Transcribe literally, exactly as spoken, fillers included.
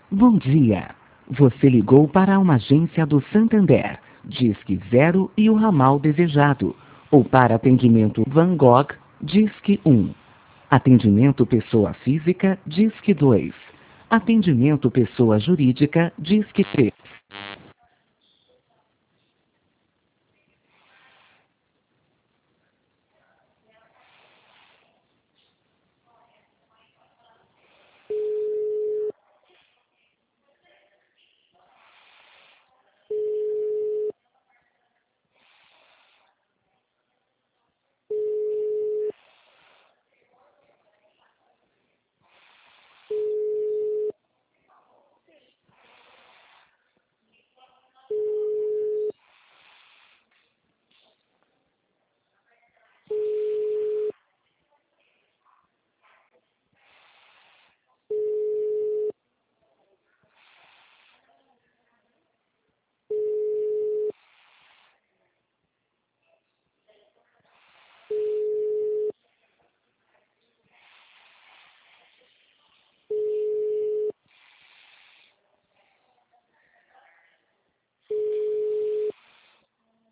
Bom dia. Você ligou para uma agência do Santander, Disque Zero e o ramal desejado. Ou para atendimento Van Gogh, Disque um. Atendimento pessoa física, Disque dois. Atendimento pessoa jurídica, Disque três.